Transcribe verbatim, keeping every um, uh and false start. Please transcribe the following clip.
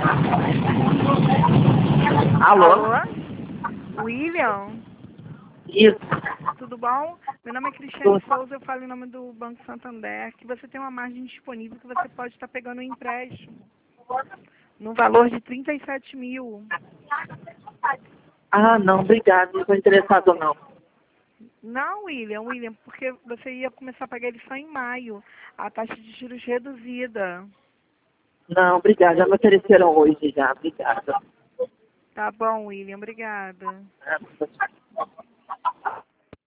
Alô? Alô? William? Isso. Tudo bom? Meu nome é Cristiane Tudo. Souza, eu falo em nome do Banco Santander, que você tem uma margem disponível que você pode estar pegando um empréstimo no valor de trinta e sete mil. Ah, não, obrigado. Não estou interessado, não. Não, William, William, porque você ia começar a pagar ele só em maio, a taxa de juros reduzida. Não, obrigado. Já me ofereceram hoje já. Obrigada. Tá bom, William, obrigada. Ah,